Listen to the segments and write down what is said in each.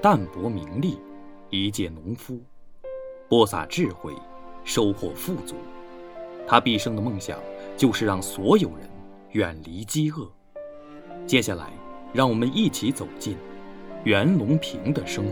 淡泊名利，一介农夫，播撒智慧，收获富足。他毕生的梦想就是让所有人远离饥饿。接下来，让我们一起走进袁隆平的生活。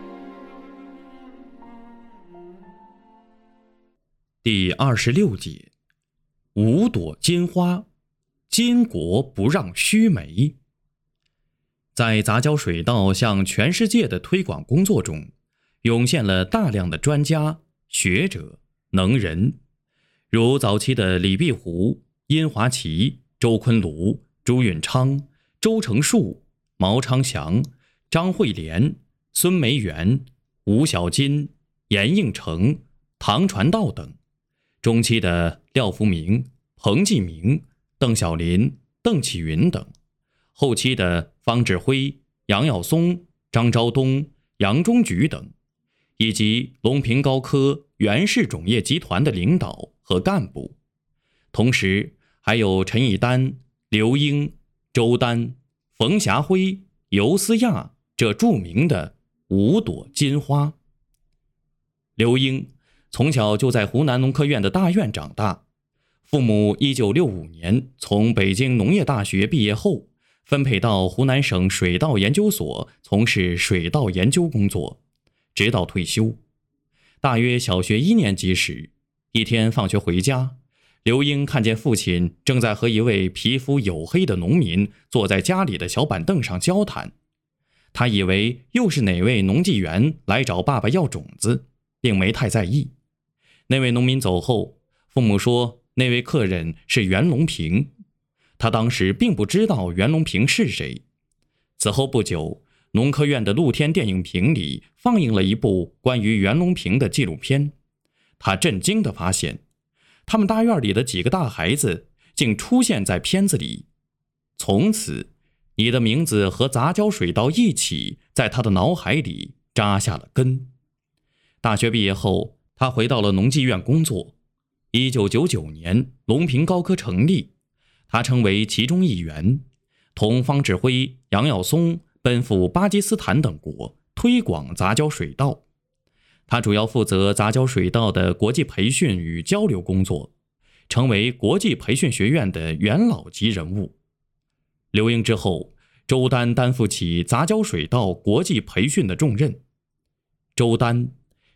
第26节，五朵金花，巾帼不让须眉。在杂交水稻向全世界的推广工作中，涌现了大量的专家、学者、能人，如早期的李碧湖、殷华琪、周昆庐、朱允昌、周成树、毛昌祥、张惠莲、孙梅园、吴小金、严应成、唐传道等；中期的廖福明、彭继明、邓小林、邓启云等；后期的方志辉、杨耀松、张昭东、杨中举等，以及隆平高科袁氏种业集团的领导和干部。同时还有陈以丹、刘英、周丹、冯霞辉、尤思亚这著名的五朵金花。刘英从小就在湖南农科院的大院长大，父母1965年从北京农业大学毕业后，分配到湖南省水稻研究所从事水稻研究工作，直到退休。大约小学1年级时，一天放学回家，刘英看见父亲正在和一位皮肤黝黑的农民坐在家里的小板凳上交谈。他以为又是哪位农技员来找爸爸要种子，并没太在意。那位农民走后，父母说那位客人是袁隆平。他当时并不知道袁隆平是谁。此后不久，农科院的露天电影屏里放映了一部关于袁隆平的纪录片。他震惊地发现，他们大院里的几个大孩子竟出现在片子里。从此，你的名字和杂交水稻一起在他的脑海里扎下了根。大学毕业后，他回到了农技院工作。1999年，隆平高科成立，他成为其中一员，同方志辉、杨耀松奔赴巴基斯坦等国推广杂交水稻。他主要负责杂交水稻的国际培训与交流工作，成为国际培训学院的元老级人物。刘英之后，周丹担负起杂交水稻国际培训的重任。周丹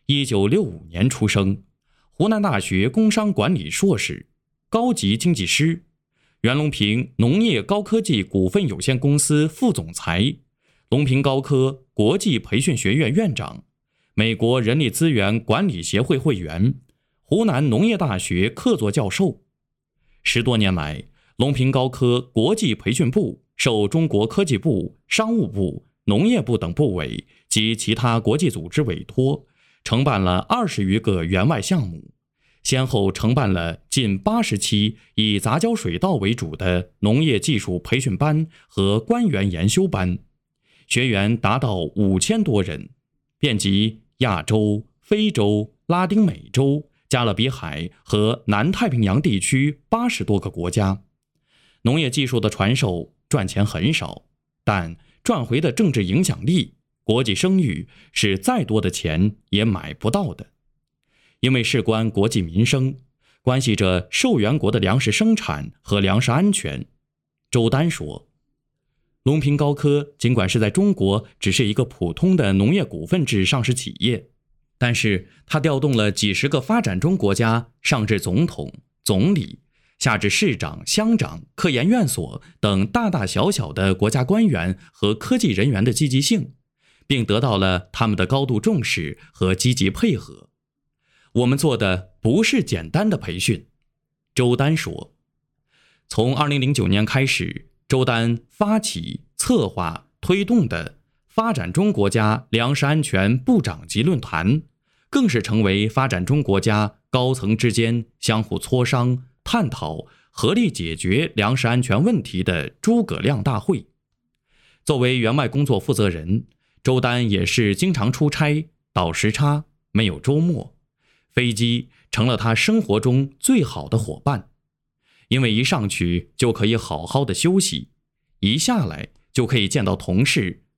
1965年出生，湖南大学工商管理硕士，高级经济师，袁隆平农业高科技股份有限公司副总裁，隆平高科国际培训学院院长，美国人力资源管理协会会员，湖南农业大学客座教授。10多年来，隆平高科国际培训部受中国科技部、商务部、农业部等部委及其他国际组织委托，承办了20余个援外项目，先后承办了近80期以杂交水稻为主的农业技术培训班和官员研修班，学员达到5000多人，遍及亚洲、非洲、拉丁美洲、加勒比海和南太平洋地区80多个国家。农业技术的传授赚钱很少，但赚回的政治影响力、国际声誉是再多的钱也买不到的。因为事关国计民生，关系着受援国的粮食生产和粮食安全。周丹说，隆平高科尽管是在中国只是一个普通的农业股份制上市企业，但是它调动了几十个发展中国家上至总统、总理，下至市长、乡长、科研院所等大大小小的国家官员和科技人员的积极性，并得到了他们的高度重视和积极配合。我们做的不是简单的培训，周丹说。从2009年开始，周丹发起、策划、推动的发展中国家粮食安全部长级论坛，更是成为发展中国家高层之间相互磋商、探讨、合力解决粮食安全问题的诸葛亮大会。作为援外工作负责人，周丹也是经常出差、倒时差，没有周末。飞机成了他生活中最好的伙伴，因为一上去就可以好好的休息，一下来就可以见到同事，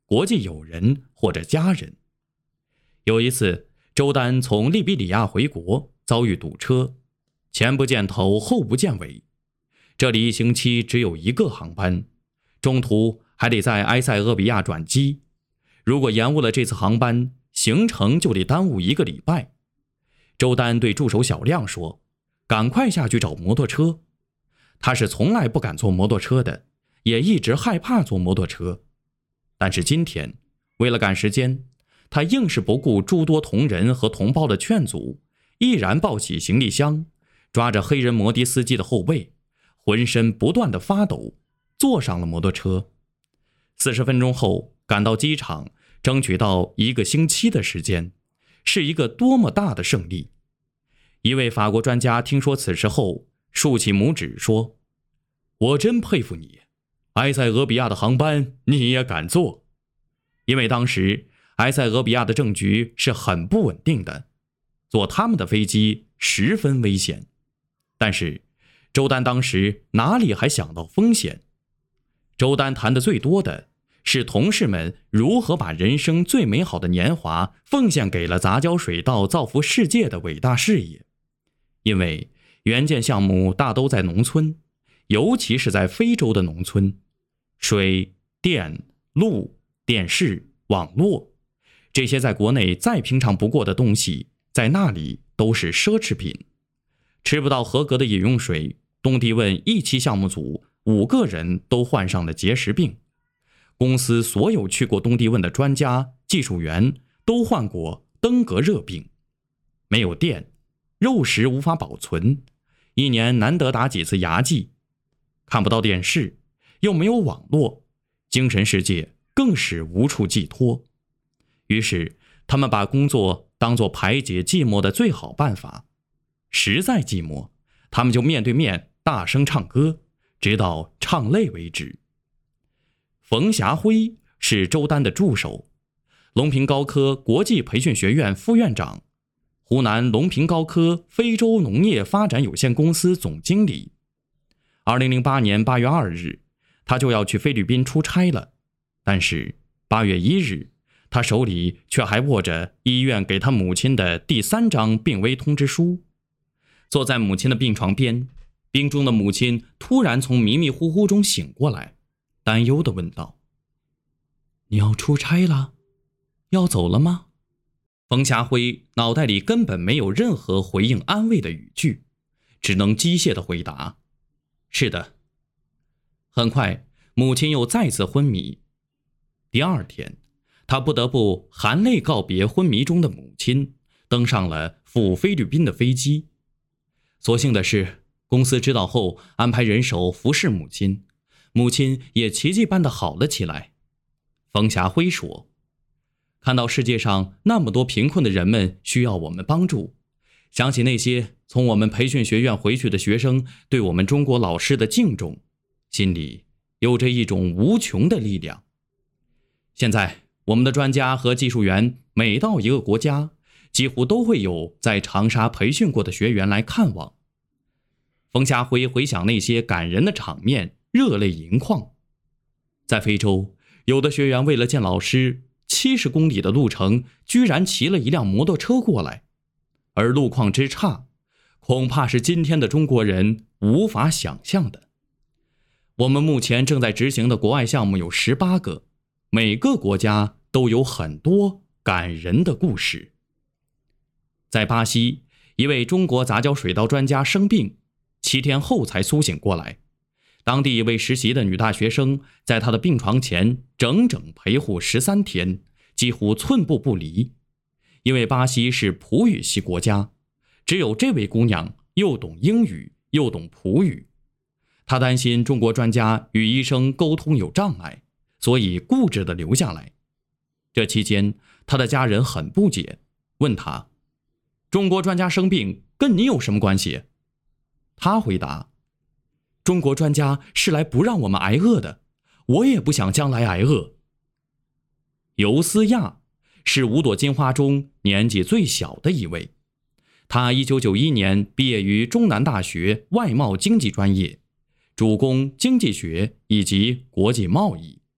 国际友人或者家人。有一次，周丹从利比里亚回国，遭遇堵车，前不见头后不见尾。这里1星期只有1个航班，中途还得在埃塞俄比亚转机。如果延误了这次航班，行程就得耽误1个礼拜。周丹对助手小亮说：“赶快下去找摩托车。”他是从来不敢坐摩托车的，也一直害怕坐摩托车。但是今天，为了赶时间，他硬是不顾诸多同仁和同胞的劝阻，毅然抱起行李箱，抓着黑人摩的司机的后背，浑身不断地发抖，坐上了摩托车。40分钟后赶到机场，争取到1个星期的时间，是一个多么大的胜利！一位法国专家听说此事后，竖起拇指说：“我真佩服你，埃塞俄比亚的航班你也敢坐。”因为当时埃塞俄比亚的政局是很不稳定的，坐他们的飞机十分危险。但是周丹当时哪里还想到风险？周丹谈的最多的是同事们如何把人生最美好的年华奉献给了杂交水稻造福世界的伟大事业。因为援建项目大都在农村，尤其是在非洲的农村，水、电、路、电视、网络，这些在国内再平常不过的东西，在那里都是奢侈品。吃不到合格的饮用水，东帝汶1期项目组5个人都患上了结石病。公司所有去过东帝汶的专家、技术员都患过登革热病。没有电，肉食无法保存，1年难得打几次牙祭，看不到电视，又没有网络，精神世界更是无处寄托。于是他们把工作当作排解寂寞的最好办法。实在寂寞，他们就面对面大声唱歌，直到唱累为止。冯霞辉是周丹的助手，隆平高科国际培训学院副院长，湖南隆平高科非洲农业发展有限公司总经理。2008年8月2日，他就要去菲律宾出差了，但是8月1日，他手里却还握着医院给他母亲的第3张病危通知书。坐在母亲的病床边，病中的母亲突然从迷迷糊糊中醒过来，担忧地问道：“你要出差了？要走了吗？”冯霞辉脑袋里根本没有任何回应安慰的语句，只能机械地回答：“是的。”很快，母亲又再次昏迷。第2天，他不得不含泪告别昏迷中的母亲，登上了赴菲律宾的飞机。所幸的是，公司知道后安排人手服侍母亲，母亲也奇迹般的好了起来。冯霞辉说：“看到世界上那么多贫困的人们需要我们帮助，想起那些从我们培训学院回去的学生对我们中国老师的敬重，心里有着一种无穷的力量。现在我们的专家和技术员每到一个国家，几乎都会有在长沙培训过的学员来看望。”冯霞辉回想那些感人的场面，热泪盈眶。在非洲，有的学员为了见老师，70公里的路程居然骑了一辆摩托车过来，而路况之差，恐怕是今天的中国人无法想象的。我们目前正在执行的国外项目有18个，每个国家都有很多感人的故事。在巴西，一位中国杂交水稻专家生病，7天后才苏醒过来。当地一位实习的女大学生在她的病床前整整陪护13天，几乎寸步不离。因为巴西是葡语系国家，只有这位姑娘又懂英语又懂葡语。她担心中国专家与医生沟通有障碍，所以固执地留下来。这期间，她的家人很不解，问她：“中国专家生病跟你有什么关系？”她回答：“中国专家是来不让我们挨饿的，我也不想将来挨饿。”尤思亚是5朵金花中年纪最小的一位，他1991年毕业于中南大学外贸经济专业，主攻经济学以及国际贸易，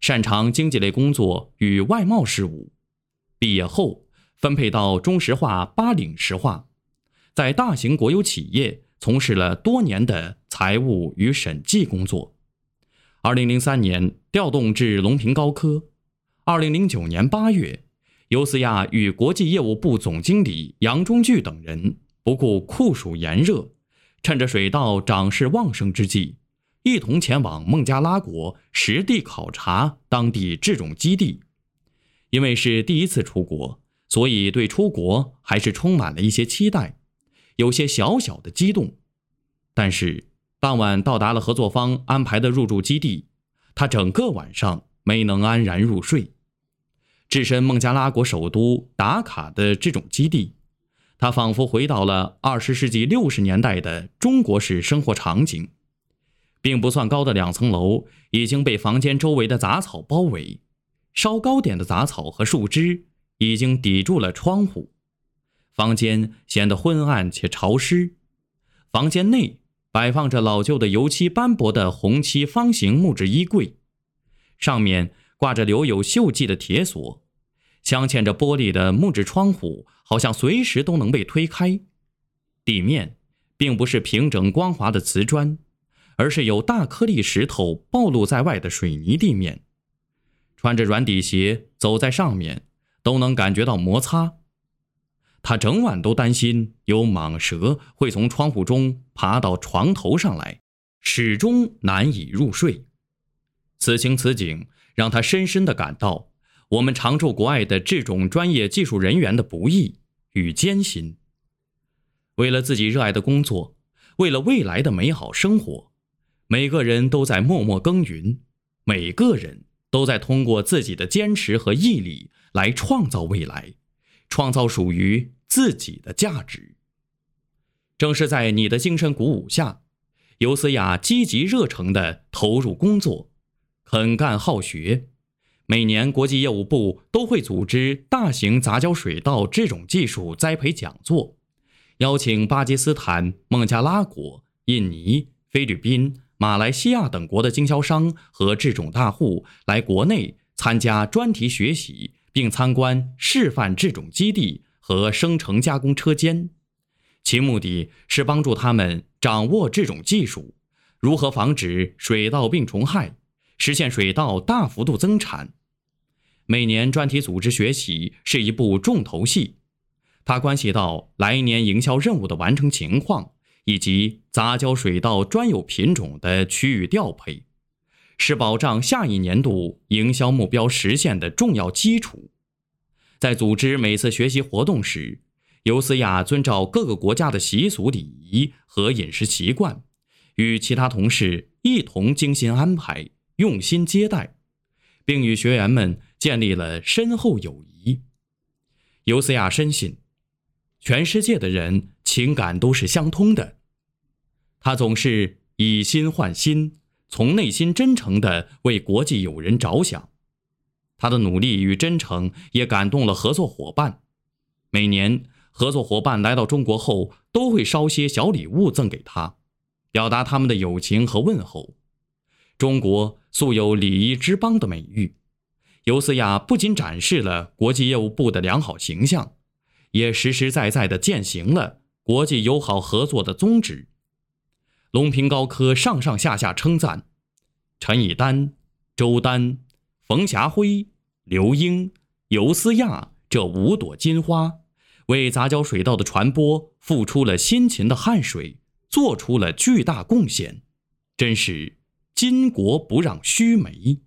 擅长经济类工作与外贸事务。毕业后分配到中石化巴岭石化，在大型国有企业从事了多年的财务与审计工作。2003年调动至隆平高科。2009年8月，尤思亚与国际业务部总经理杨中巨等人不顾酷暑炎热，趁着水稻长势旺盛之际，一同前往孟加拉国实地考察当地制种基地。因为是第一次出国，所以对出国还是充满了一些期待，有些小小的激动。但是当晚到达了合作方安排的入驻基地，他整个晚上没能安然入睡。置身孟加拉国首都达卡的这种基地，他仿佛回到了20世纪60年代的中国式生活场景。并不算高的2层楼已经被房间周围的杂草包围，稍高点的杂草和树枝已经抵住了窗户，房间显得昏暗且潮湿。房间内摆放着老旧的油漆斑驳的红漆方形木质衣柜，上面挂着留有锈迹的铁锁，镶嵌着玻璃的木质窗户好像随时都能被推开。地面并不是平整光滑的瓷砖，而是有大颗粒石头暴露在外的水泥地面。穿着软底鞋走在上面都能感觉到摩擦。他整晚都担心有蟒蛇会从窗户中爬到床头上来，始终难以入睡。此情此景让他深深地感到我们常驻国外的这种专业技术人员的不易与艰辛。为了自己热爱的工作，为了未来的美好生活，每个人都在默默耕耘，每个人都在通过自己的坚持和毅力来创造未来，创造属于自己的价值。正是在你的精神鼓舞下，尤思亚积极热诚地投入工作，肯干好学。每年国际业务部都会组织大型杂交水稻这种技术栽培讲座，邀请巴基斯坦、孟加拉国、印尼、菲律宾、马来西亚等国的经销商和制种大户来国内参加专题学习，并参观示范制种基地和生成加工车间。其目的是帮助他们掌握这种技术，如何防止水稻病虫害，实现水稻大幅度增产。每年专题组织学习是一部重头戏，它关系到来年营销任务的完成情况，以及杂交水稻专有品种的区域调配，是保障下一年度营销目标实现的重要基础。在组织每次学习活动时，尤思亚遵照各个国家的习俗礼仪和饮食习惯，与其他同事一同精心安排，用心接待，并与学员们建立了深厚友谊。尤思亚深信，全世界的人情感都是相通的。他总是以心换心，从内心真诚地为国际友人着想。他的努力与真诚也感动了合作伙伴。每年合作伙伴来到中国后，都会捎些小礼物赠给他，表达他们的友情和问候。中国素有礼仪之邦的美誉，尤思亚不仅展示了国际业务部的良好形象，也实实在在地践行了国际友好合作的宗旨。隆平高科上上下下称赞陈以丹、周丹、冯霞辉、刘英、尤思亚这5朵金花，为杂交水稻的传播付出了辛勤的汗水，做出了巨大贡献，真是巾帼不让须眉。